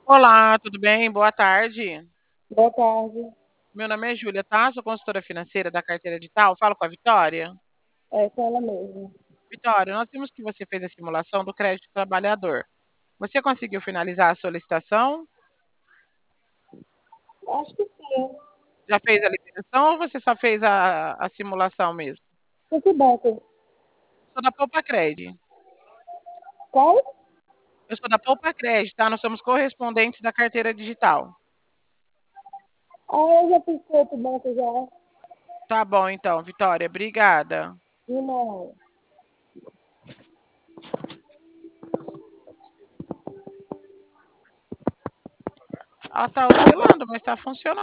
Olá, tudo bem? Boa tarde. Boa tarde. Meu nome é Júlia, tá? Sou consultora financeira da carteira digital. Falo com a Vitória. Essa é ela mesma. Vitória, nós vimos que você fez a simulação do crédito trabalhador. Você conseguiu finalizar a solicitação? Acho que sim. Já fez a liberação ou você só fez a simulação mesmo? O que banco? Sou da Poupa Cred. Qual? Eu sou da Poupa Cred, tá? Nós somos correspondentes da carteira digital. Ah, eu já fiz com outro banco já. Tá bom, então, Vitória. Obrigada. E não. Ela tá oscilando, mas tá funcionando.